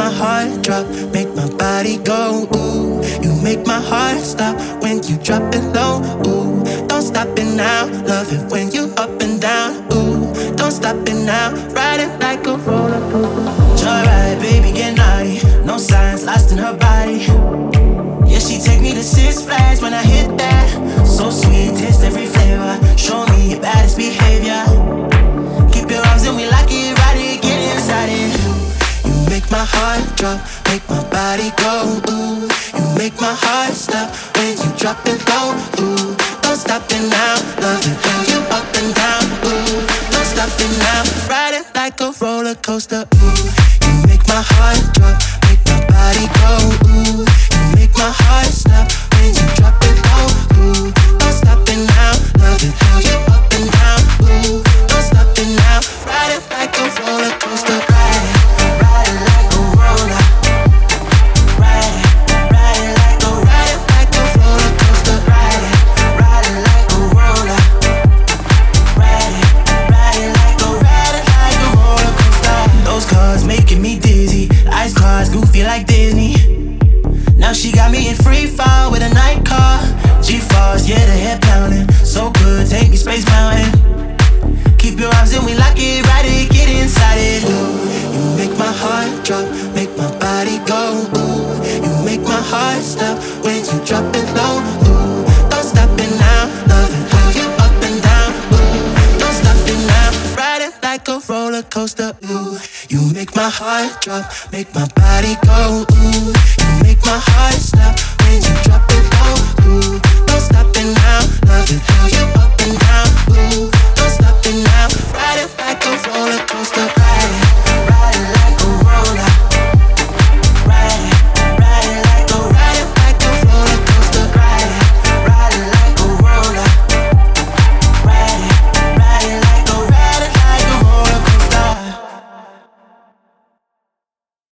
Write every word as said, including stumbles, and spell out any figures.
my heart drop, make my body go ooh. You make my heart stop when you drop it low ooh. Don't stop it now, love it when you up and down ooh. Don't stop it now, ride it like a roller coaster. Joyride, baby, get naughty, no signs lost in her body. Yeah, she take me to Six Flags when I hit that. So sweet, taste every flavor. Show me your baddest behavior. Keep your arms in me like it, ride it, get inside it. You make my heart drop, make my body go ooh. You make my heart stop when you drop it low ooh. Don't stop it now, love it when you up and down ooh. Don't stop it now, ride it like a roller coaster ooh. You make my heart drop, make my body go ooh. You make my heart stop when you drop it low ooh. Don't stop it now, love it how you up and down ooh. Don't stop it now, ride it like a roller coaster. Ride it, ride it like a roller. Ride it, ride it like a, ride it like a roller coaster. Ride it, ride it like a roller. Ride it, ride it like a, ride it like a roller coaster. Those cars making me dizzy, ice cars goofy like Disney. Now she got me in free fall with a night car. G-Force, yeah, the head pounding. So good, take me space mountain. Keep your arms in me like it, ride it, get inside it. Ooh, you make my heart drop, make my body go. Ooh, you make my heart stop when you drop it low. Ooh, don't stop it now, love it how you up and down. Ooh, don't stop it now, ride it like a roller coaster. Ooh, you make my heart drop, make my body go. Ooh, you make my heart stop when you drop it low. Ooh, don't stop it now, love it how you up and down. Ooh, don't stop it now, ride it like a roller coaster.